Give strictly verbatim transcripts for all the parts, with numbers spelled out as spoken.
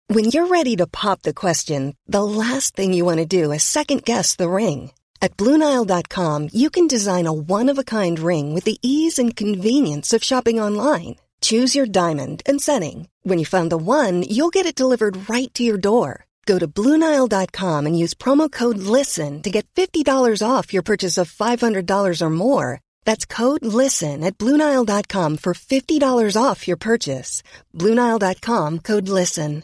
When you're ready to pop the question, the last thing you want to do is second-guess the ring. At Blue Nile dot com, you can design a one-of-a-kind ring with the ease and convenience of shopping online. Choose your diamond and setting. When you find the one, you'll get it delivered right to your door. Go to Blue Nile dot com and use promo code LISTEN to get fifty dollars off your purchase of five hundred dollars or more. That's code LISTEN at Blue Nile dot com for fifty dollars off your purchase. Blue Nile dot com, code LISTEN.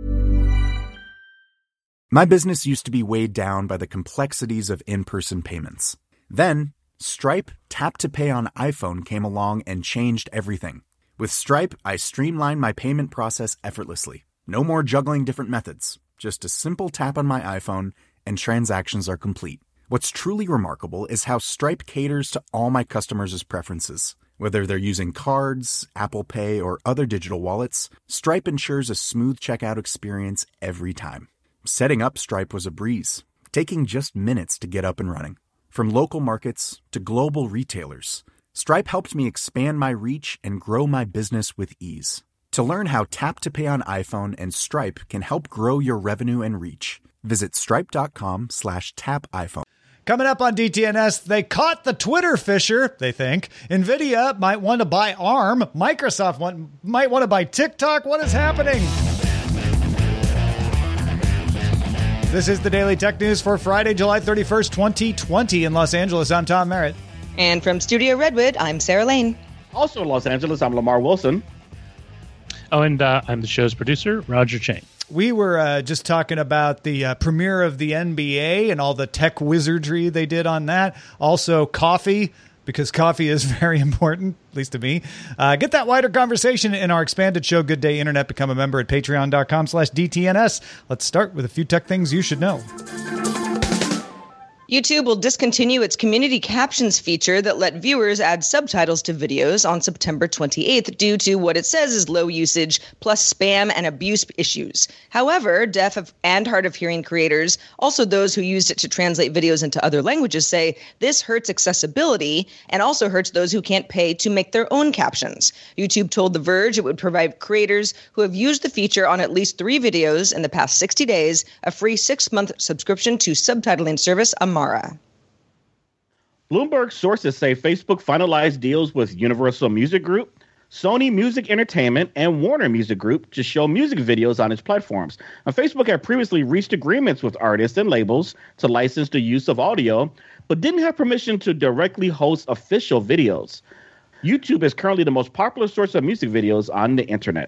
My business used to be weighed down by the complexities of in-person payments. Then, Stripe Tap to Pay on iPhone came along and changed everything. With Stripe, I streamlined my payment process effortlessly. No more juggling different methods. Just a simple tap on my iPhone and transactions are complete. What's truly remarkable is how Stripe caters to all my customers' preferences. Whether they're using cards, Apple Pay, or other digital wallets, Stripe ensures a smooth checkout experience every time. Setting up Stripe was a breeze, taking just minutes to get up and running. From local markets to global retailers, Stripe helped me expand my reach and grow my business with ease. To learn how Tap to Pay on iPhone and Stripe can help grow your revenue and reach, visit stripe.com slash tap iPhone. Coming up on D T N S, they caught the Twitter fisher, they think. NVIDIA might want to buy ARM. Microsoft want, might want to buy TikTok. What is happening? This is the Daily Tech News for Friday, July thirty-first, twenty twenty in Los Angeles. I'm Tom Merritt. And from Studio Redwood, I'm Sarah Lane. Also in Los Angeles, I'm Lamar Wilson. Oh, and uh, I'm the show's producer, Roger Chang. We were uh, just talking about the uh, premiere of the N B A and all the tech wizardry they did on that. Also, coffee, because coffee is very important, at least to me. Uh, get that wider conversation in our expanded show, Good Day Internet. Become a member at patreon.com slash DTNS. Let's start with a few tech things you should know. YouTube will discontinue its community captions feature that let viewers add subtitles to videos on September twenty-eighth due to what it says is low usage plus spam and abuse issues. However, deaf and hard of hearing creators, also those who used it to translate videos into other languages, say this hurts accessibility and also hurts those who can't pay to make their own captions. YouTube told The Verge it would provide creators who have used the feature on at least three videos in the past sixty days a free six-month subscription to subtitling service Amara. Bloomberg sources say Facebook finalized deals with Universal Music Group, Sony Music Entertainment, and Warner Music Group to show music videos on its platforms. Now, Facebook had previously reached agreements with artists and labels to license the use of audio, but didn't have permission to directly host official videos. YouTube is currently the most popular source of music videos on the internet.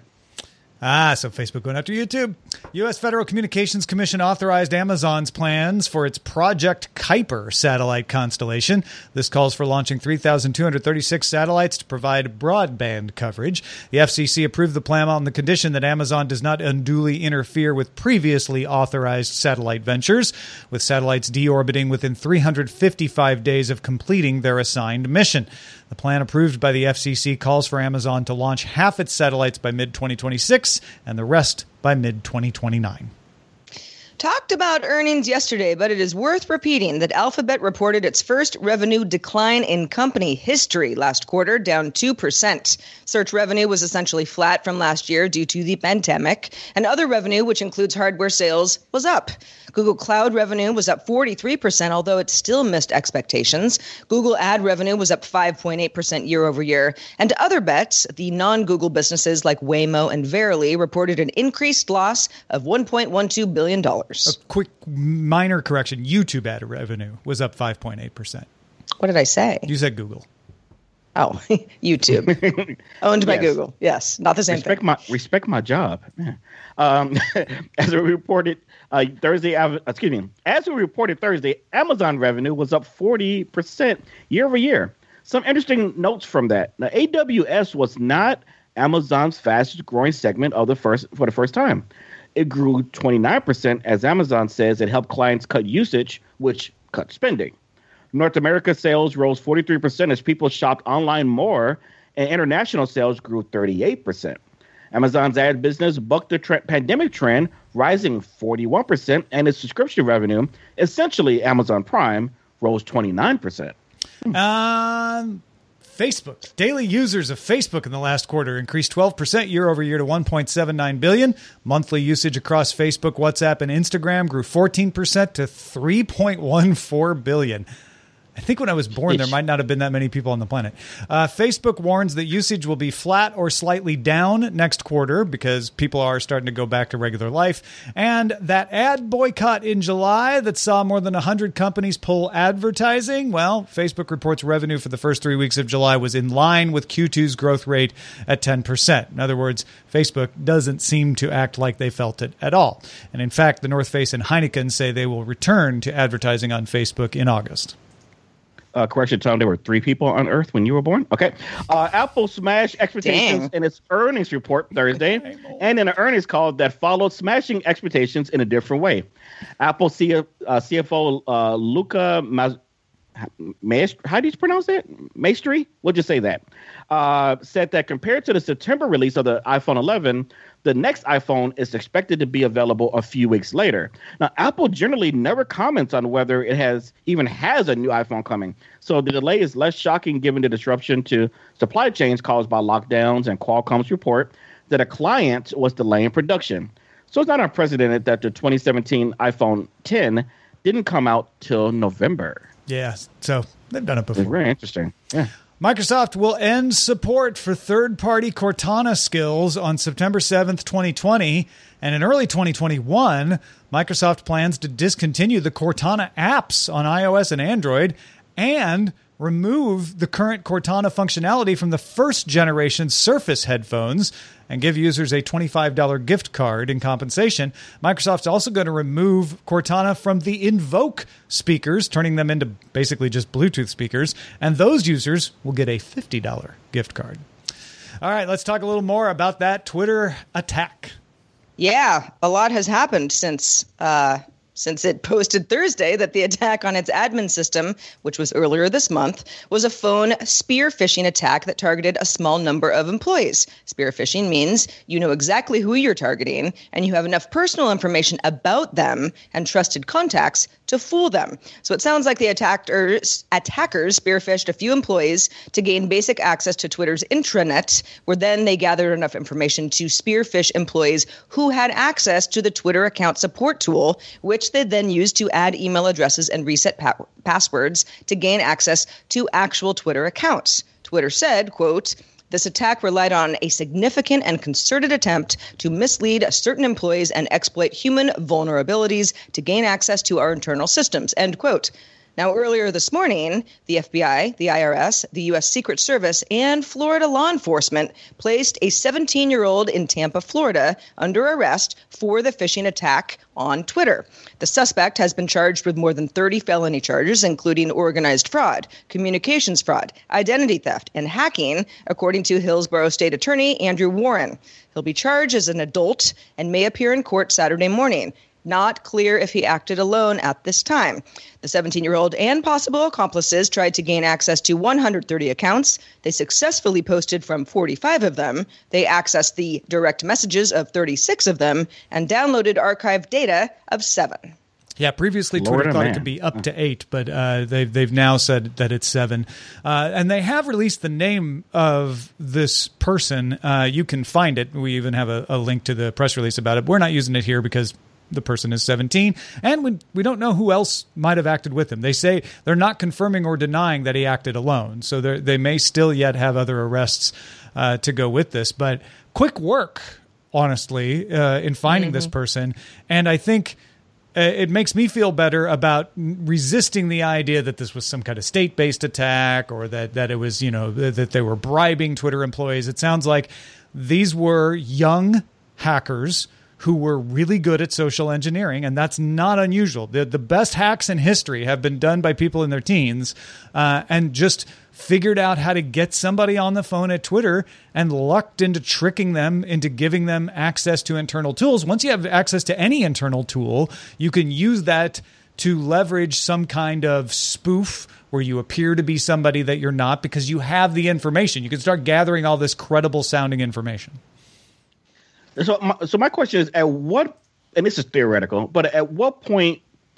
Ah, so Facebook going after YouTube. U S Federal Communications Commission authorized Amazon's plans for its Project Kuiper satellite constellation. This calls for launching three thousand two hundred thirty-six satellites to provide broadband coverage. The F C C approved the plan on the condition that Amazon does not unduly interfere with previously authorized satellite ventures, with satellites deorbiting within three hundred fifty-five days of completing their assigned mission. The plan approved by the F C C calls for Amazon to launch half its satellites by mid twenty twenty-six and the rest by mid twenty twenty-nine. Talked about earnings yesterday, but it is worth repeating that Alphabet reported its first revenue decline in company history last quarter, down two percent. Search revenue was essentially flat from last year due to the pandemic, and other revenue, which includes hardware sales, was up. Google Cloud revenue was up forty-three percent, although it still missed expectations. Google Ad revenue was up five point eight percent year over year. And other bets, the non-Google businesses like Waymo and Verily, reported an increased loss of one point one two billion dollars. A quick minor correction. YouTube ad revenue was up five point eight percent. What did I say? You said Google. Oh, YouTube. Owned by Yes. Google. Yes, not the same Respect thing. my respect my job. Yeah. Um, as we reported uh, Thursday, uh, excuse me, as we reported Thursday, Amazon revenue was up forty percent year over year. Some interesting notes from that. Now, A W S was not Amazon's fastest growing segment of the first for the first time. It grew twenty-nine percent as Amazon says it helped clients cut usage, which cut spending. North America sales rose forty-three percent as people shopped online more, and international sales grew thirty-eight percent. Amazon's ad business bucked the tre- pandemic trend, rising forty-one percent, and its subscription revenue, essentially Amazon Prime, rose twenty-nine percent. Um, Facebook. Daily users of Facebook in the last quarter increased twelve percent year over year to one point seven nine billion. Monthly usage across Facebook, WhatsApp, and Instagram grew fourteen percent to three point one four billion. I think when I was born, there might not have been that many people on the planet. Uh, Facebook warns that usage will be flat or slightly down next quarter because people are starting to go back to regular life. And that ad boycott in July that saw more than one hundred companies pull advertising, well, Facebook reports revenue for the first three weeks of July was in line with Q two's growth rate at ten percent. In other words, Facebook doesn't seem to act like they felt it at all. And in fact, the North Face and Heineken say they will return to advertising on Facebook in August. Uh, correction, Tom, there were three people on Earth when you were born. Okay. Uh, Apple smashed expectations Dang. in its earnings report Thursday and in an earnings call that followed smashing expectations in a different way. Apple C F, uh, C F O uh, Luca Mas- Maestri, how do you pronounce that? Maestri? We'll just say that. Uh, said that compared to the September release of the iPhone eleven, the next iPhone is expected to be available a few weeks later. Now, Apple generally never comments on whether it has even has a new iPhone coming. So the delay is less shocking given the disruption to supply chains caused by lockdowns and Qualcomm's report that a client was delaying production. So it's not unprecedented that the twenty seventeen iPhone ten didn't come out till November. Yeah, so they've done it before. It's very interesting. Yeah. Microsoft will end support for third-party Cortana skills on September seventh, twenty twenty. And in early twenty twenty-one, Microsoft plans to discontinue the Cortana apps on iOS and Android and remove the current Cortana functionality from the first-generation Surface headphones and give users a twenty-five dollars gift card in compensation. Microsoft's also going to remove Cortana from the Invoke speakers, turning them into basically just Bluetooth speakers, and those users will get a fifty dollars gift card. All right, let's talk a little more about that Twitter attack. Yeah, a lot has happened since uh, since it posted Thursday that the attack on its admin system, which was earlier this month, was a phone spear phishing attack that targeted a small number of employees. Spear phishing means you know exactly who you're targeting and you have enough personal information about them and trusted contacts to fool them. So it sounds like the attackers, attackers spearphished a few employees to gain basic access to Twitter's intranet, where then they gathered enough information to spearphish employees who had access to the Twitter account support tool, which they then used to add email addresses and reset pa- passwords to gain access to actual Twitter accounts. Twitter said, quote, "This attack relied on a significant and concerted attempt to mislead certain employees and exploit human vulnerabilities to gain access to our internal systems," end quote. Now, earlier this morning, the F B I, the I R S, the U S Secret Service, and Florida law enforcement placed a seventeen-year-old in Tampa, Florida, under arrest for the phishing attack on Twitter. The suspect has been charged with more than thirty felony charges, including organized fraud, communications fraud, identity theft, and hacking, according to Hillsborough State Attorney Andrew Warren. He'll be charged as an adult and may appear in court Saturday morning. Not clear if he acted alone at this time. The seventeen-year-old and possible accomplices tried to gain access to one hundred thirty accounts. They successfully posted from forty-five of them. They accessed the direct messages of thirty-six of them and downloaded archived data of seven. Yeah, previously Lord Twitter thought man. it could be up to eight, but uh, they've they've now said that it's seven, uh, and they have released the name of this person. Uh, you can find it. We even have a, a link to the press release about it. We're not using it here because the person is seventeen, and we we don't know who else might have acted with him. They say they're not confirming or denying that he acted alone, so they may still yet have other arrests uh, to go with this. But quick work, honestly, uh, in finding mm-hmm. this person, and I think uh, it makes me feel better about resisting the idea that this was some kind of state-based attack or that that it was, you know, that they were bribing Twitter employees. It sounds like these were young hackers who were really good at social engineering, and that's not unusual. The, the best hacks in history have been done by people in their teens uh, and just figured out how to get somebody on the phone at Twitter and lucked into tricking them into giving them access to internal tools. Once you have access to any internal tool, you can use that to leverage some kind of spoof where you appear to be somebody that you're not because you have the information. You can start gathering all this credible sounding information. So my, so my question is, at what, and this is theoretical, but at what point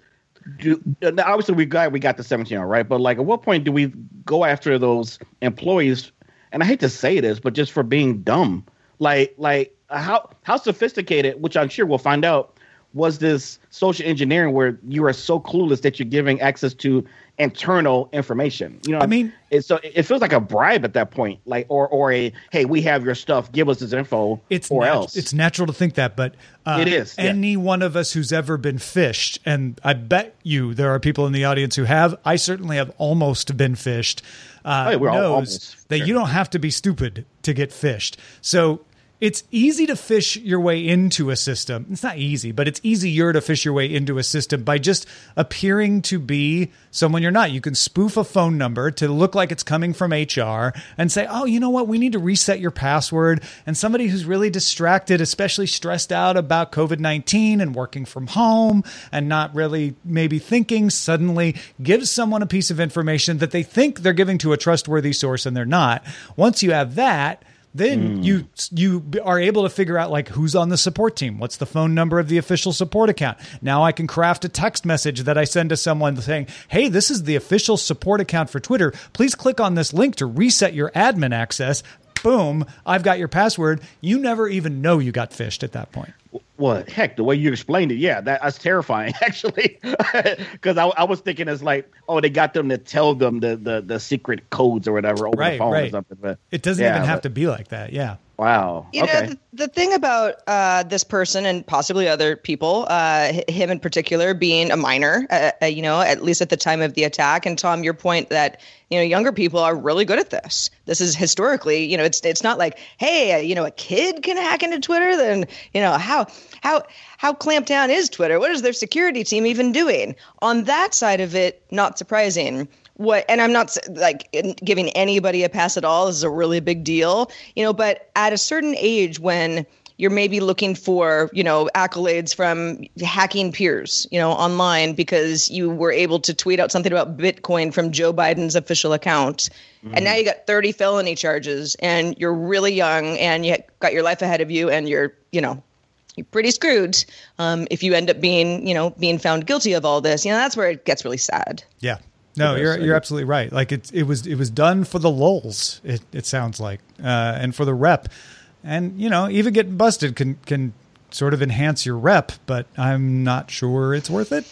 do obviously we got we got the seventeen, right? But like, at what point do we go after those employees? And I hate to say this, but just for being dumb, like like how how sophisticated, which I'm sure we'll find out, was this social engineering where you are so clueless that you're giving access to internal information? You know, I mean, it, so it feels like a bribe at that point, like or or a hey, we have your stuff, give us this info, it's or nat- else. It's natural to think that, but uh, it is. Any yeah. one of us who's ever been phished, and I bet you there are people in the audience who have. I certainly have almost been phished. Uh, oh, yeah, we're all knows almost, that sure. you don't have to be stupid to get phished. So it's easy to fish your way into a system. It's not easy, but it's easier to fish your way into a system by just appearing to be someone you're not. You can spoof a phone number to look like it's coming from H R and say, oh, you know what? We need to reset your password. And somebody who's really distracted, especially stressed out about covid nineteen and working from home and not really maybe thinking, suddenly gives someone a piece of information that they think they're giving to a trustworthy source and they're not. Once you have that, then mm. you you are able to figure out like who's on the support team. What's the phone number of the official support account? Now I can craft a text message that I send to someone saying, hey, this is the official support account for Twitter. Please click on this link to reset your admin access. Boom, I've got your password. You never even know you got phished at that point. Well, heck, the way you explained it, yeah, that, that's terrifying, actually. Because I, I was thinking it's like, oh, they got them to tell them the, the, the secret codes or whatever over right, the phone right. or something. But it doesn't yeah, even have but, to be like that, yeah. Wow. You okay. know, the, the thing about uh, this person and possibly other people, uh, him in particular, being a minor, uh, uh, you know, at least at the time of the attack. And Tom, your point that, you know, younger people are really good at this. This is historically, you know, it's it's not like, hey, uh, you know, a kid can hack into Twitter. Then, you know, how how how clamped down is Twitter? What is their security team even doing? On that side of it, not surprising. What, and I'm not like giving anybody a pass at all. This is a really big deal, you know, but at a certain age when you're maybe looking for, you know, accolades from hacking peers, you know, online because you were able to tweet out something about Bitcoin from Joe Biden's official account. Mm-hmm. And now you got thirty felony charges and you're really young and you got your life ahead of you and you're, you know, you're pretty screwed um, if you end up being, you know, being found guilty of all this. You know, that's where it gets really sad. Yeah. No, you're you're absolutely right. Like it it was it was done for the lulz. It it sounds like, uh, and for the rep, and you know even getting busted can can sort of enhance your rep, but I'm not sure it's worth it.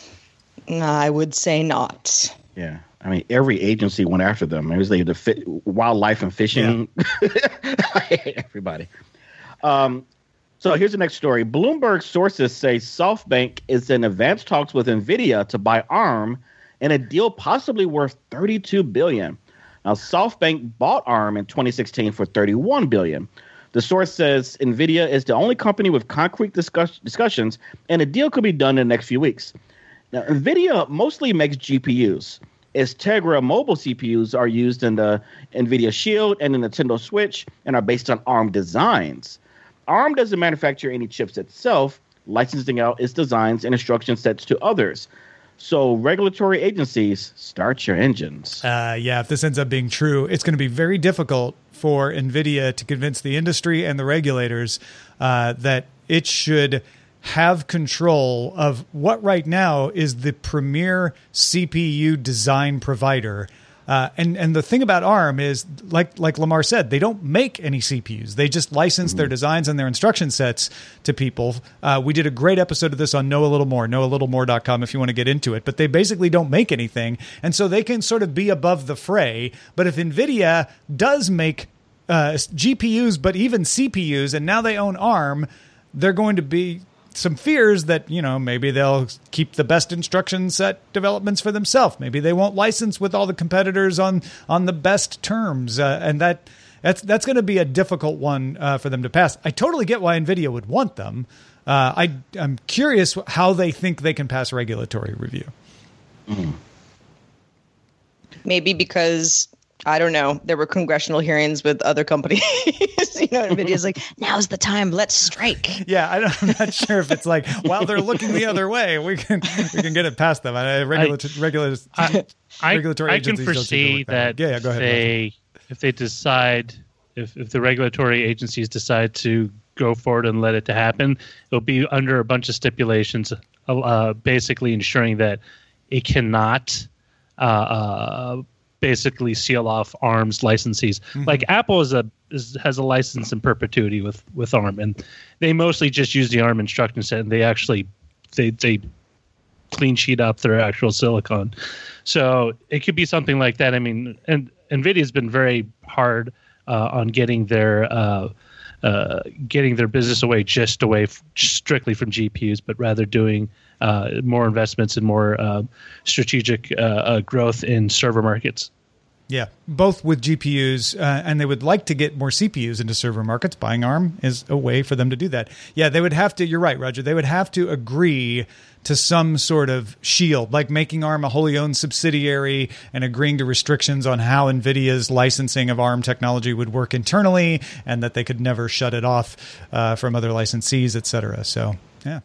I would say not. Yeah, I mean every agency went after them. It was like the fi- wildlife and fishing. Yeah. Everybody. Um, so here's the next story. Bloomberg sources say SoftBank is in advanced talks with NVIDIA to buy ARM. And a deal possibly worth thirty-two billion dollars. Now, SoftBank bought ARM in twenty sixteen for thirty-one billion dollars. The source says NVIDIA is the only company with concrete discuss- discussions, and a deal could be done in the next few weeks. Now, NVIDIA mostly makes G P Us. Its Tegra mobile C P Us are used in the NVIDIA Shield and the Nintendo Switch and are based on ARM designs. ARM doesn't manufacture any chips itself, licensing out its designs and instruction sets to others. So regulatory agencies, start your engines. Uh, yeah, if this ends up being true, it's going to be very difficult for NVIDIA to convince the industry and the regulators uh, that it should have control of what right now is the premier C P U design provider. Uh, and, and the thing about ARM is, like like Lamar said, they don't make any C P Us. They just license mm-hmm. their designs and their instruction sets to people. Uh, we did a great episode of this on Know a Little More, know a little more dot com if you want to get into it. But they basically don't make anything. And so they can sort of be above the fray. But if NVIDIA does make uh, G P Us, but even C P Us, and now they own ARM, they're going to be some fears that, you know, maybe they'll keep the best instruction set developments for themselves. Maybe they won't license with all the competitors on on the best terms. Uh, and that that's that's going to be a difficult one uh, for them to pass. I totally get why NVIDIA would want them. Uh, I, I'm curious how they think they can pass regulatory review. Mm. Maybe because, I don't know, there were congressional hearings with other companies. You know, NVIDIA's like, now's the time, let's strike. Yeah, I don't, I'm not sure if it's like, while they're looking the other way, we can we can get it past them. I, regulat- I, regulators, I, regulatory I, I agencies can don't foresee like that, that. Yeah, yeah, go ahead. They, if they decide, if, if the regulatory agencies decide to go forward and let it to happen, it'll be under a bunch of stipulations, uh, basically ensuring that it cannot uh, uh, basically seal off ARM's licensees. Mm-hmm. Like Apple is a is, has a license in perpetuity with, with ARM, and they mostly just use the ARM instruction set, and they actually they they clean sheet up their actual silicon. So it could be something like that. I mean, and NVIDIA's been very hard uh, on getting their uh, uh, getting their business away just away f- strictly from G P Us, but rather doing uh, more investments and more uh, strategic uh, uh, growth in server markets. Yeah, both with G P Us, uh, and they would like to get more C P Us into server markets. Buying ARM is a way for them to do that. Yeah, they would have to, you're right, Roger, they would have to agree to some sort of shield, like making ARM a wholly owned subsidiary and agreeing to restrictions on how NVIDIA's licensing of ARM technology would work internally, and that they could never shut it off uh, from other licensees, et cetera. So, yeah.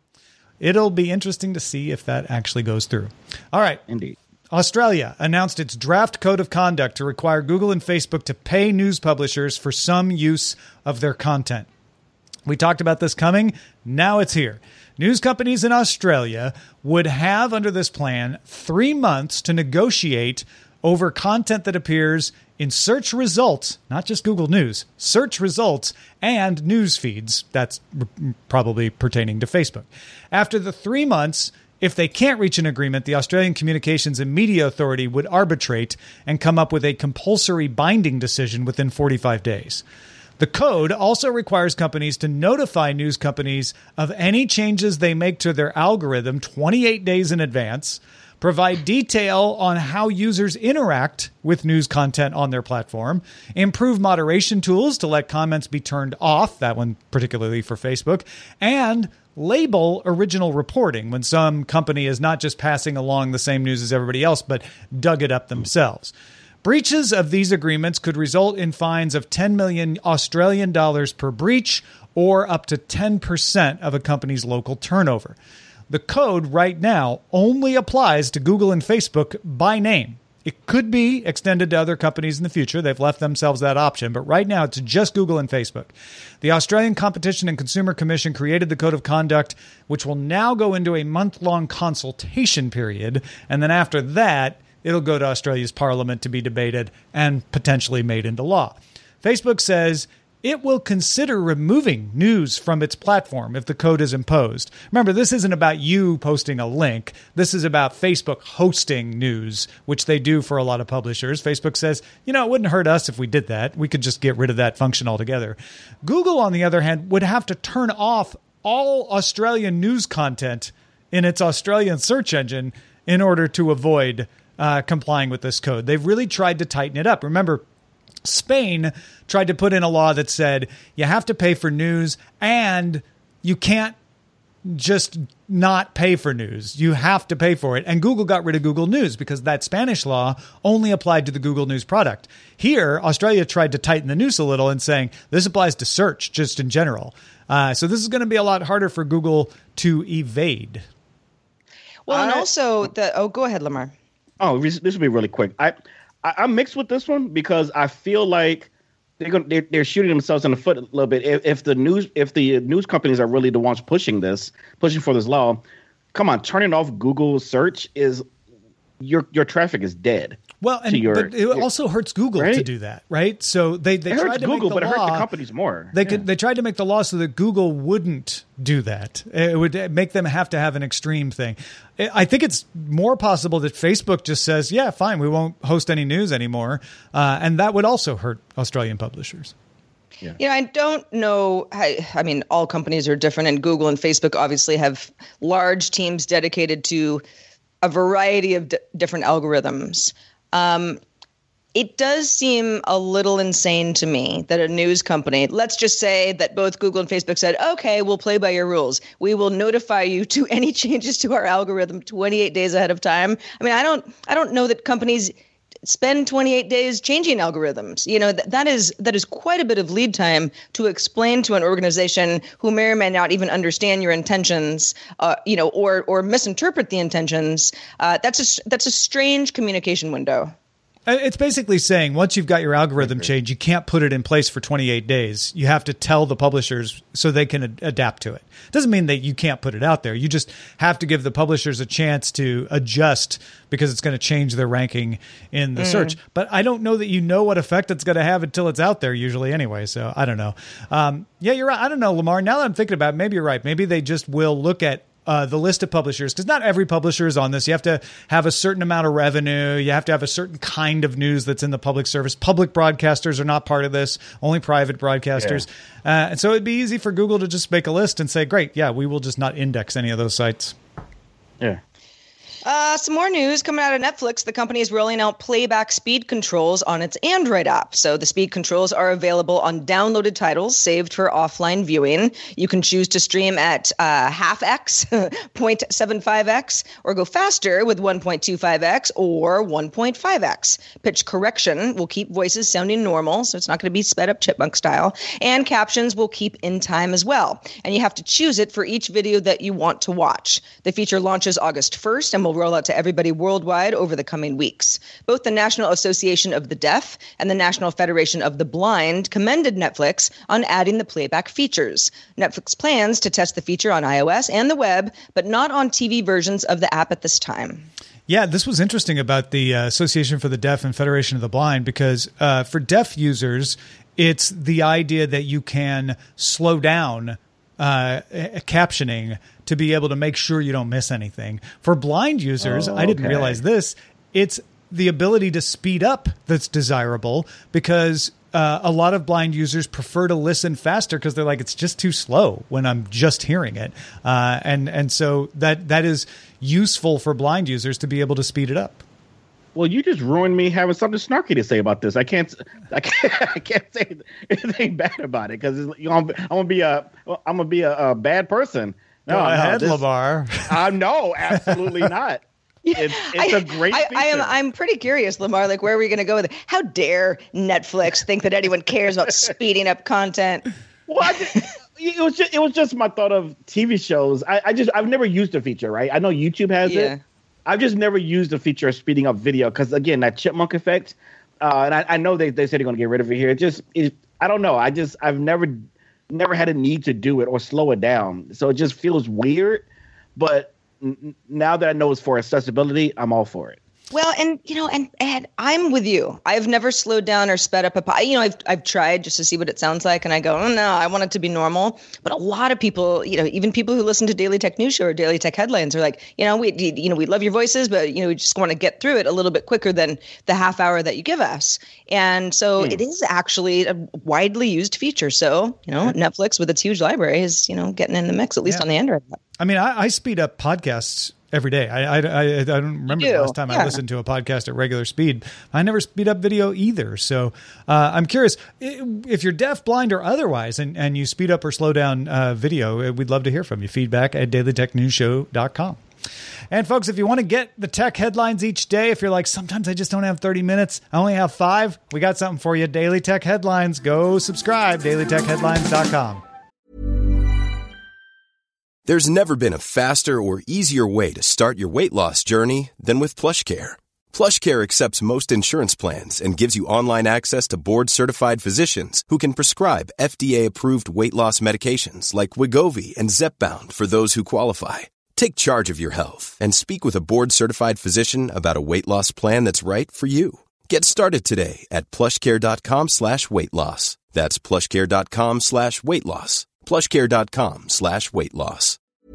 It'll be interesting to see if that actually goes through. All right. Indeed. Australia announced its draft code of conduct to require Google and Facebook to pay news publishers for some use of their content. We talked about this coming. Now it's here. News companies in Australia would have, under this plan, three months to negotiate over content that appears in search results, not just Google News, search results and news feeds. That's r- probably pertaining to Facebook. After the three months, if they can't reach an agreement, the Australian Communications and Media Authority would arbitrate and come up with a compulsory binding decision within forty-five days. The code also requires companies to notify news companies of any changes they make to their algorithm twenty-eight days in advance, provide detail on how users interact with news content on their platform, improve moderation tools to let comments be turned off, that one particularly for Facebook, and label original reporting when some company is not just passing along the same news as everybody else, but dug it up themselves. Breaches of these agreements could result in fines of ten million Australian dollars per breach, or up to ten percent of a company's local turnover. The code right now only applies to Google and Facebook by name. It could be extended to other companies in the future. They've left themselves that option. But right now, it's just Google and Facebook. The Australian Competition and Consumer Commission created the Code of Conduct, which will now go into a month-long consultation period. And then after that, it'll go to Australia's Parliament to be debated and potentially made into law. Facebook says it will consider removing news from its platform if the code is imposed. Remember, this isn't about you posting a link. This is about Facebook hosting news, which they do for a lot of publishers. Facebook says, you know, it wouldn't hurt us if we did that. We could just get rid of that function altogether. Google, on the other hand, would have to turn off all Australian news content in its Australian search engine in order to avoid uh, complying with this code. They've really tried to tighten it up. Remember, Spain tried to put in a law that said you have to pay for news and you can't just not pay for news. You have to pay for it. And Google got rid of Google News because that Spanish law only applied to the Google News product. Here, Australia tried to tighten the noose a little and saying this applies to search just in general. Uh, so this is going to be a lot harder for Google to evade. Well, I, and also the oh, go ahead, Lamar. Oh, this will be really quick. I. I, I'm mixed with this one because I feel like they're going they're, they're shooting themselves in the foot a little bit. If, if the news if the news companies are really the ones pushing this, pushing for this law, come on, turning off Google search is your your traffic is dead. Well, and your, but it also hurts Google right? to do that, right? So they they it tried hurts to Google, make the but law, it hurts the companies more. They yeah. could they tried to make the law so that Google wouldn't do that. It would make them have to have an extreme thing. I think it's more possible that Facebook just says, "Yeah, fine, we won't host any news anymore," uh, and that would also hurt Australian publishers. Yeah. You know, I don't know. How, I mean, all companies are different, and Google and Facebook obviously have large teams dedicated to a variety of d- different algorithms. Um, It does seem a little insane to me that a news company, let's just say that both Google and Facebook said, okay, we'll play by your rules. We will notify you to any changes to our algorithm twenty-eight days ahead of time. I mean, I don't I don't know that companies spend twenty-eight days changing algorithms. You know, that, that is that is quite a bit of lead time to explain to an organization who may or may not even understand your intentions, uh, you know, or or misinterpret the intentions. Uh, that's a, that's a strange communication window. It's basically saying once you've got your algorithm change, you can't put it in place for twenty-eight days. You have to tell the publishers so they can ad- adapt to it. Doesn't mean that you can't put it out there. You just have to give the publishers a chance to adjust because it's going to change their ranking in the mm. search. But I don't know that you know what effect it's going to have until it's out there usually anyway. So I don't know. Um, yeah, you're right. I don't know, Lamar. Now that I'm thinking about it, maybe you're right. Maybe they just will look at Uh, the list of publishers, because not every publisher is on this. You have to have a certain amount of revenue. You have to have a certain kind of news that's in the public service. Public broadcasters are not part of this, only private broadcasters. Yeah. Uh, and so it'd be easy for Google to just make a list and say, great, yeah, we will just not index any of those sites. Yeah. Uh, some more news coming out of Netflix. The company is rolling out playback speed controls on its Android app. So the speed controls are available on downloaded titles saved for offline viewing. You can choose to stream at uh, half X, zero point seven five X, or go faster with one point two five X or one point five X. Pitch correction will keep voices sounding normal, so it's not going to be sped up chipmunk style. And captions will keep in time as well. And you have to choose it for each video that you want to watch. The feature launches August first and will roll out to everybody worldwide over the coming weeks. Both the National Association of the Deaf and the National Federation of the Blind commended Netflix on adding the playback features. Netflix plans to test the feature on iOS and the web, but not on T V versions of the app at this time. Yeah, this was interesting about the uh, Association for the Deaf and Federation of the Blind, because uh, for deaf users, it's the idea that you can slow down uh, captioning to be able to make sure you don't miss anything. For blind users, oh, I didn't okay. realize this, it's the ability to speed up that's desirable, because uh, a lot of blind users prefer to listen faster because they're like, it's just too slow when I'm just hearing it. Uh, and and so that that is useful for blind users to be able to speed it up. Well, you just ruined me having something snarky to say about this. I can't, I can't, I can't say anything bad about it because you know, I'm, I'm gonna be a, I'm gonna be a, a bad person. No, Go ahead, no, Lamar. Uh, no, absolutely not. It's, it's I, a great I, feature. I am, I'm pretty curious, Lamar. Like, where are we going to go with it? How dare Netflix think that anyone cares about speeding up content? Well, I just, it was just, it was just my thought of T V shows. I, I just, I've never used the feature, right? I know YouTube has yeah. it. I've just never used the feature of speeding up video because, again, that chipmunk effect. Uh, and I, I know they, they said they're going to get rid of it here. It just, it, I don't know. I just, I've never, never had a need to do it or slow it down. So it just feels weird. But n- now that I know it's for accessibility, I'm all for it. Well, and, you know, and, and I'm with you. I've never slowed down or sped up a po- You know, I've I've tried just to see what it sounds like. And I go, oh, no, I want it to be normal. But a lot of people, you know, even people who listen to Daily Tech News Show or Daily Tech Headlines are like, you know, we you know, we love your voices, but, you know, we just want to get through it a little bit quicker than the half hour that you give us. And so mm. it is actually a widely used feature. So, you know, yeah. Netflix with its huge library is, you know, getting in the mix, at least yeah. on the Android app. I mean, I, I speed up podcasts every day. I I, I, I don't remember the last time yeah. I listened to a podcast at regular speed. I never speed up video either. So uh, I'm curious, if you're deaf, blind, or otherwise, and, and you speed up or slow down uh, video, we'd love to hear from you. Feedback at daily tech news show dot com. And folks, if you want to get the tech headlines each day, if you're like, sometimes I just don't have thirty minutes, I only have five, we got something for you. Daily Tech Headlines. Go subscribe, daily tech headlines dot com. There's never been a faster or easier way to start your weight loss journey than with PlushCare. PlushCare accepts most insurance plans and gives you online access to board-certified physicians who can prescribe F D A-approved weight loss medications like Wegovy and Zepbound for those who qualify. Take charge of your health and speak with a board-certified physician about a weight loss plan that's right for you. Get started today at plushcare.com slash weight loss. That's plushcare.com slash weight loss. plushcare.com slash weight loss.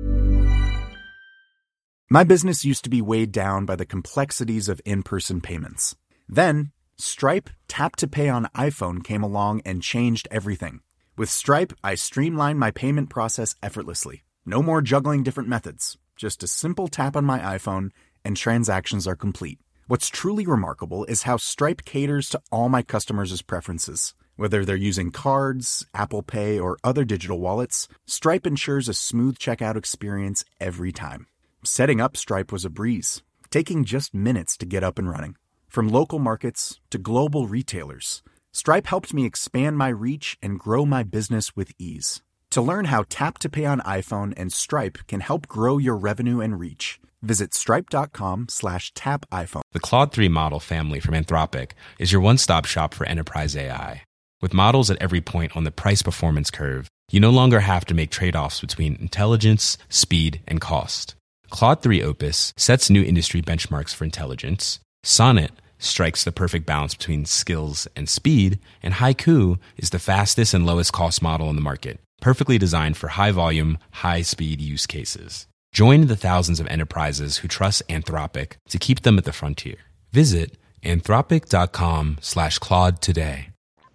My business used to be weighed down by the complexities of in-person payments. Then, Stripe Tap to Pay on iPhone came along and changed everything. With Stripe, I streamlined my payment process effortlessly. No more juggling different methods. Just a simple tap on my iPhone and transactions are complete. What's truly remarkable is how Stripe caters to all my customers' preferences. Whether they're using cards, Apple Pay, or other digital wallets, Stripe ensures a smooth checkout experience every time. Setting up Stripe was a breeze, taking just minutes to get up and running. From local markets to global retailers, Stripe helped me expand my reach and grow my business with ease. To learn how Tap to Pay on iPhone and Stripe can help grow your revenue and reach, visit stripe.com slash tap iPhone. The Claude three model family from Anthropic is your one-stop shop for enterprise A I. With models at every point on the price-performance curve, you no longer have to make trade-offs between intelligence, speed, and cost. Claude three Opus sets new industry benchmarks for intelligence. Sonnet strikes the perfect balance between skills and speed. And Haiku is the fastest and lowest cost model in the market, perfectly designed for high-volume, high-speed use cases. Join the thousands of enterprises who trust Anthropic to keep them at the frontier. Visit anthropic.com slash Claude today.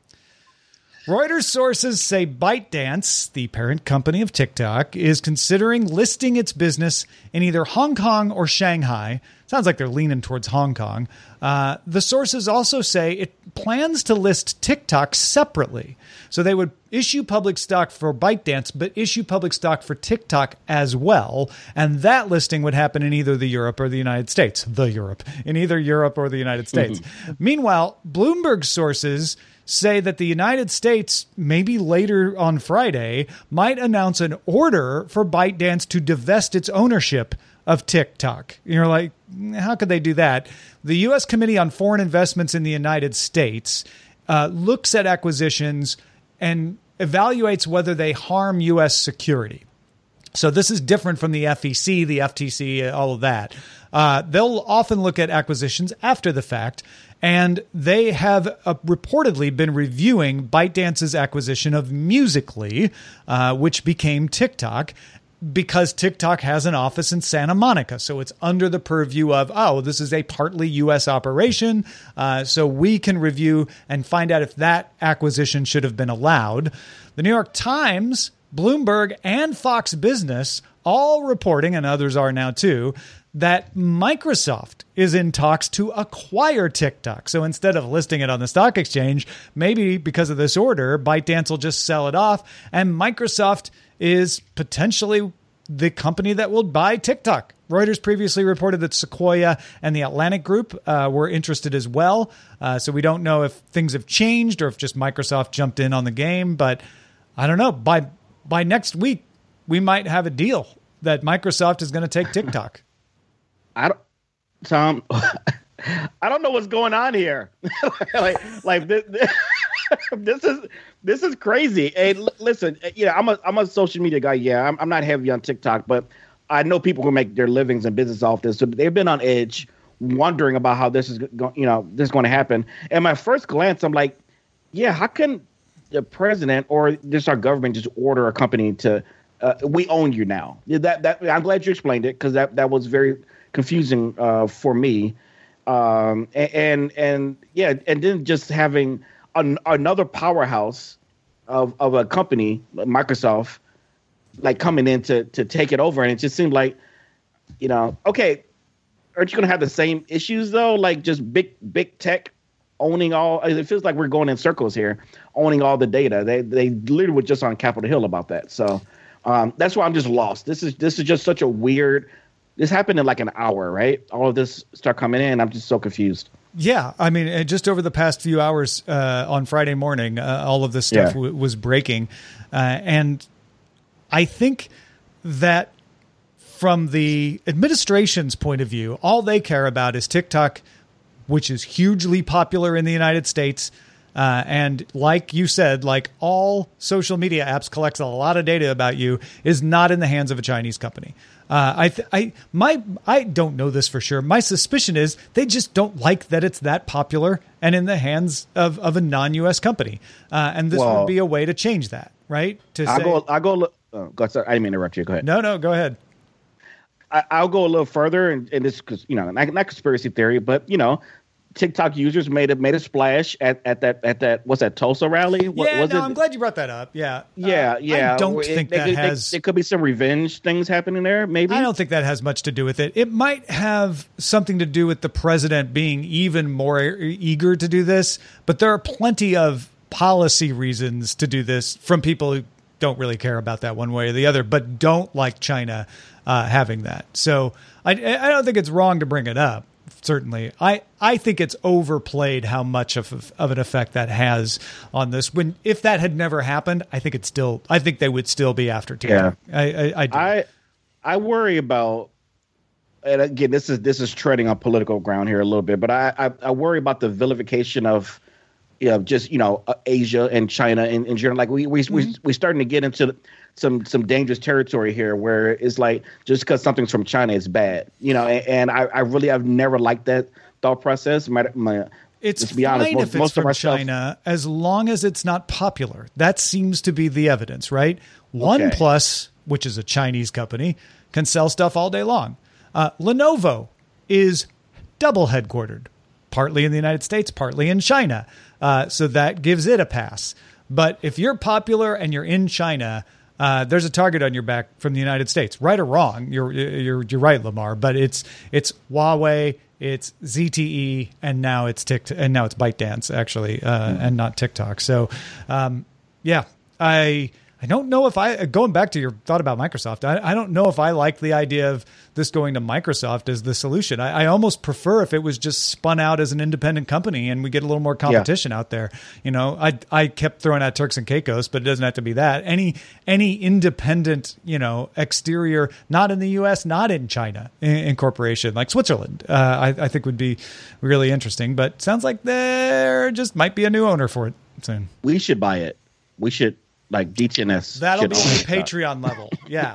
Reuters sources say ByteDance, the parent company of TikTok, is considering listing its business in either Hong Kong or Shanghai. Sounds like they're leaning towards Hong Kong. Uh, the sources also say it plans to list TikTok separately. So they would issue public stock for ByteDance, but issue public stock for TikTok as well. And that listing would happen in either the Europe or the United States. The Europe. In either Europe or the United States. Mm-hmm. Meanwhile, Bloomberg sources say that the United States, maybe later on Friday, might announce an order for ByteDance to divest its ownership of TikTok. You're like, how could they do that? The U S Committee on Foreign Investments in the United States uh, looks at acquisitions and evaluates whether they harm U S security. So this is different from the F E C, the F T C, all of that. Uh, they'll often look at acquisitions after the fact, and they have uh, reportedly been reviewing ByteDance's acquisition of Musical.ly, uh, which became TikTok, because TikTok has an office in Santa Monica. So it's under the purview of, oh, this is a partly U S operation. Uh, so we can review and find out if that acquisition should have been allowed. The New York Times, Bloomberg, and Fox Business all reporting, and others are now too, that Microsoft is in talks to acquire TikTok. So instead of listing it on the stock exchange, maybe because of this order, ByteDance will just sell it off, and Microsoft is potentially the company that will buy TikTok. Reuters previously reported that Sequoia and the Atlantic Group uh, were interested as well. Uh, so we don't know if things have changed or if just Microsoft jumped in on the game. But I don't know. By by next week, we might have a deal that Microsoft is going to take TikTok. I don't, Tom. I don't know what's going on here. like, like this, this, this is this is crazy. Hey, l- listen, you know, I'm a I'm a social media guy. Yeah, I'm, I'm not heavy on TikTok, but I know people who make their livings and business off this. So they've been on edge, wondering about how this is going. You know, this is going to happen. And my first glance, I'm like, yeah, how can the president or just our government just order a company to uh, we own you now? That that I'm glad you explained it, because that that was very confusing uh, for me. Um, and, and, and yeah, and then just having an, another powerhouse of, of a company, Microsoft, like coming in to, to take it over. And it just seemed like, you know, okay, aren't you going to have the same issues though? Like just big, big tech owning all, it feels like we're going in circles here, owning all the data. They, they literally were just on Capitol Hill about that. So um, that's why I'm just lost. This is, this is just such a weird, this happened in like an hour, right? All of this start coming in. I'm just so confused. Yeah. I mean, just over the past few hours uh, on Friday morning, uh, all of this stuff yeah. w- was breaking. Uh, and I think that from the administration's point of view, all they care about is TikTok, which is hugely popular in the United States. Uh, and like you said, like all social media apps collects a lot of data about you, is not in the hands of a Chinese company. Uh, I, th- I, my, I don't know this for sure. My suspicion is they just don't like that it's that popular and in the hands of, of a non-U S company. Uh, and this well, would be a way to change that, right? To I'll say, go. I'll go. Oh, go sorry, I didn't mean to interrupt you. Go ahead. No, no, go ahead. I, I'll go a little further, and, and this, because you know, not, not conspiracy theory, but you know. TikTok users made a made a splash at, at that at that what's that Tulsa rally? What, yeah, was no, it? I'm glad you brought that up. Yeah, yeah, uh, yeah. I don't it, think they, that they, has. There could be some revenge things happening there. Maybe I don't think that has much to do with it. It might have something to do with the president being even more eager to do this, but there are plenty of policy reasons to do this from people who don't really care about that one way or the other, but don't like China uh, having that. So I, I don't think it's wrong to bring it up. certainly. I, I think it's overplayed how much of of an effect that has on this. When if that had never happened, I think it's still. I think they would still be after TikTok. Yeah. I I I, do. I I worry about. And again, this is this is treading on political ground here a little bit, but I I, I worry about the vilification of, you know, just you know Asia and China in, in general. Like we we mm-hmm. we we starting to get into some some dangerous territory here, where it's like just because something's from China is bad, you know. And, and I I really I've never liked that thought process. My, my, it's to be honest, fine most, if it's most from of China as long as it's not popular. That seems to be the evidence, right? OnePlus, okay. which is a Chinese company, can sell stuff all day long. Uh, Lenovo is double headquartered, partly in the United States, partly in China. Uh, so that gives it a pass. But if you're popular and you're in China, uh, there's a target on your back from the United States, right or wrong. You're you're you're right, Lamar. But it's it's Huawei, it's Z T E, and now it's TikTok, and now it's ByteDance actually, uh, mm-hmm. and not TikTok. So, um, yeah, I. I don't know if I, going back to your thought about Microsoft, I, I don't know if I like the idea of this going to Microsoft as the solution. I, I almost prefer if it was just spun out as an independent company and we get a little more competition yeah. out there. You know, I I kept throwing out Turks and Caicos, but it doesn't have to be that. Any any independent, you know, exterior, not in the U S, not in China, incorporation like Switzerland, uh, I, I think would be really interesting. But sounds like there just might be a new owner for it soon. We should buy it. We should. Like D T N S. That'll be the Patreon level. Yeah.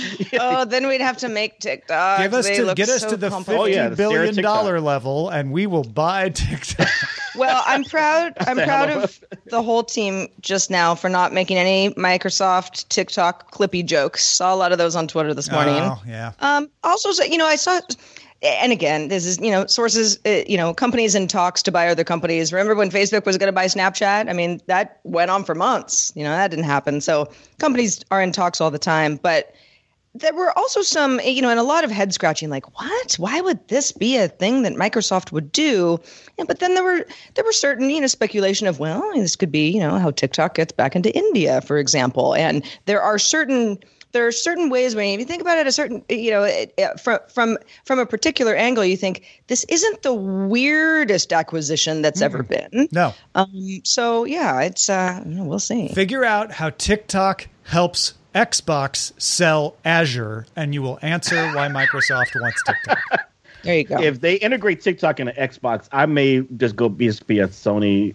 Oh, then we'd have to make TikTok. Give us they to, get us so to the fifty oh, yeah, billion dollars level, and we will buy TikTok. Well, I'm proud. I'm proud of the whole team just now for not making any Microsoft TikTok clippy jokes. Saw a lot of those on Twitter this morning. Oh, yeah. Um. Also, you know, I saw. And again, this is, you know, sources, uh, you know, companies in talks to buy other companies. Remember when Facebook was going to buy Snapchat? I mean, that went on for months. You know, that didn't happen. So companies are in talks all the time. But there were also some, you know, and a lot of head scratching, like, what? Why would this be a thing that Microsoft would do? And, but then there were there were certain, you know, speculation of, well, this could be, you know, how TikTok gets back into India, for example. And there are certain There are certain ways when if you think about it, a certain, you know, it, it, from from from a particular angle, you think this isn't the weirdest acquisition that's mm. ever been. No. Um, so yeah, it's uh, we'll see. Figure out how TikTok helps Xbox sell Azure, and you will answer why Microsoft wants TikTok. There you go. If they integrate TikTok into Xbox, I may just go be, be a Sony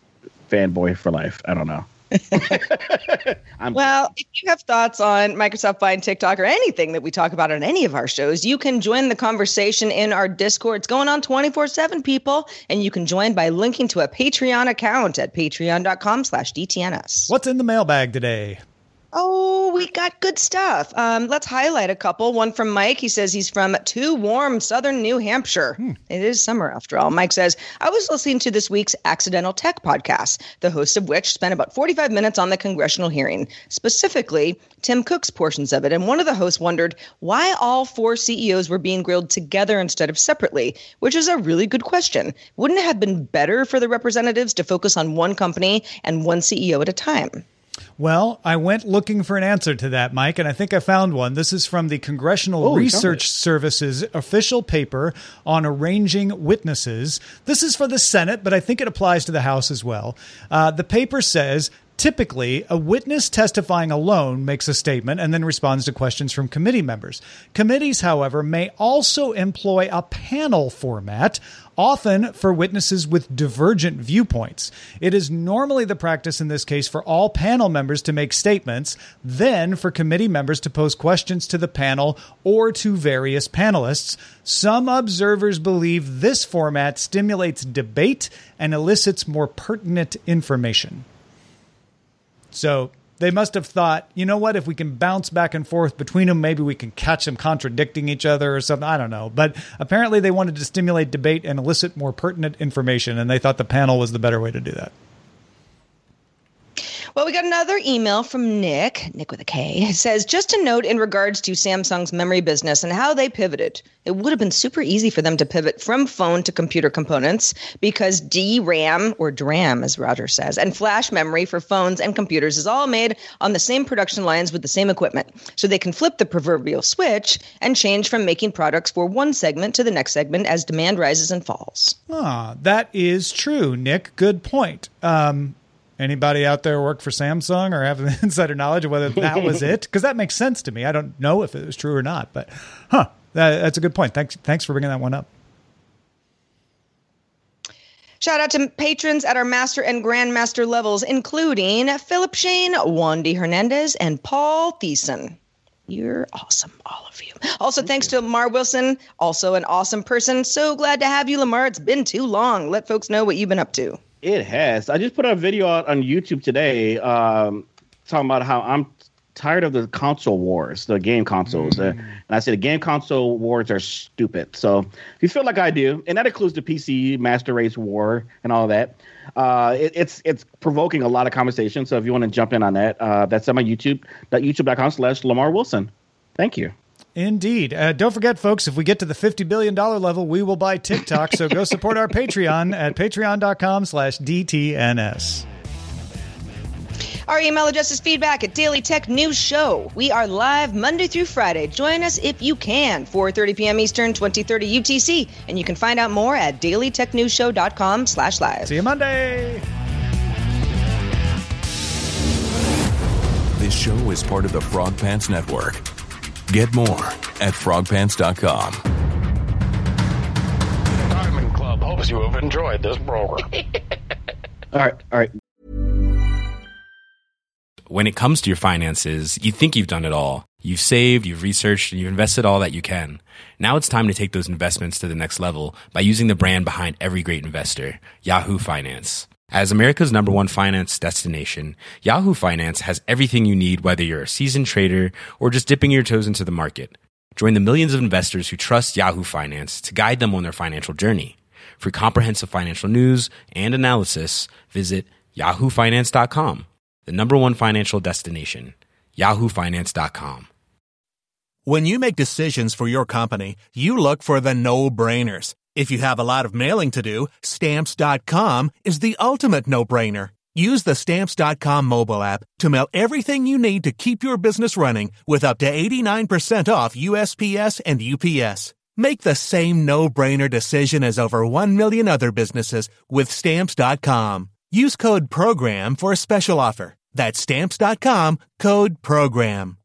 fanboy for life. I don't know. Well, if you have thoughts on Microsoft buying TikTok or anything that we talk about on any of our shows, you can join the conversation in our Discord. It's going on twenty-four seven, people, and you can join by linking to a Patreon account at patreon.com slash DTNS. What's in the mailbag today? Oh, we got good stuff. Um, let's highlight a couple. One from Mike. He says he's from too warm southern New Hampshire. Hmm. It is summer after all. Mike says, I was listening to this week's Accidental Tech podcast, the host of which spent about forty-five minutes on the congressional hearing, specifically Tim Cook's portions of it. And one of the hosts wondered why all four C E Os were being grilled together instead of separately, which is a really good question. Wouldn't it have been better for the representatives to focus on one company and one C E O at a time? Well, I went looking for an answer to that, Mike, and I think I found one. This is from the Congressional oh, Research Service's official paper on arranging witnesses. This is for the Senate, but I think it applies to the House as well. Uh, the paper says, typically, a witness testifying alone makes a statement and then responds to questions from committee members. Committees, however, may also employ a panel format, often for witnesses with divergent viewpoints. It is normally the practice in this case for all panel members to make statements, then for committee members to pose questions to the panel or to various panelists. Some observers believe this format stimulates debate and elicits more pertinent information. So they must have thought, you know what, if we can bounce back and forth between them, maybe we can catch them contradicting each other or something. I don't know. But apparently they wanted to stimulate debate and elicit more pertinent information, and they thought the panel was the better way to do that. Well, we got another email from Nick, Nick with a K. It says, just a note in regards to Samsung's memory business and how they pivoted. It would have been super easy for them to pivot from phone to computer components because D RAM, or DRAM as Roger says, and flash memory for phones and computers is all made on the same production lines with the same equipment. So they can flip the proverbial switch and change from making products for one segment to the next segment as demand rises and falls. Ah, that is true, Nick. Good point. Um, Anybody out there work for Samsung or have insider knowledge of whether that was it? Because that makes sense to me. I don't know if it was true or not, but huh, that, that's a good point. Thanks, thanks for bringing that one up. Shout out to patrons at our Master and Grandmaster levels, including Philip Shane, Wandy Hernandez, and Paul Thiessen. You're awesome, all of you. Also, thanks to Lamar Wilson, also an awesome person. So glad to have you, Lamar. It's been too long. Let folks know what you've been up to. It has. I just put a video out on YouTube today um, talking about how I'm tired of the console wars, the game consoles. Mm. Uh, and I say the game console wars are stupid. So if you feel like I do, and that includes the P C Master Race war and all that, uh, it, it's it's provoking a lot of conversation. So if you want to jump in on that, uh, that's on my YouTube, youtube.com slash Lamar Wilson. Thank you. Indeed. Uh, don't forget, folks, if we get to the fifty billion dollars level, we will buy TikTok. So go support our Patreon at patreon.com slash DTNS. Our email address is feedback at Daily Tech News Show. We are live Monday through Friday. Join us if you can, four thirty p.m. Eastern, twenty thirty U T C. And you can find out more at dailytechnewsshow.com slash live. See you Monday. This show is part of the Frog Pants Network. Get more at frog pants dot com. Diamond Club hopes you have enjoyed this program. all right, all right. When it comes to your finances, you think you've done it all. You've saved, you've researched, and you've invested all that you can. Now it's time to take those investments to the next level by using the brand behind every great investor, Yahoo Finance. As America's number one finance destination, Yahoo Finance has everything you need, whether you're a seasoned trader or just dipping your toes into the market. Join the millions of investors who trust Yahoo Finance to guide them on their financial journey. For comprehensive financial news and analysis, visit yahoo finance dot com, the number one financial destination, yahoo finance dot com. When you make decisions for your company, you look for the no-brainers. If you have a lot of mailing to do, Stamps dot com is the ultimate no-brainer. Use the Stamps dot com mobile app to mail everything you need to keep your business running with up to eighty-nine percent off U S P S and U P S. Make the same no-brainer decision as over one million other businesses with Stamps dot com. Use code PROGRAM for a special offer. That's Stamps dot com, code PROGRAM.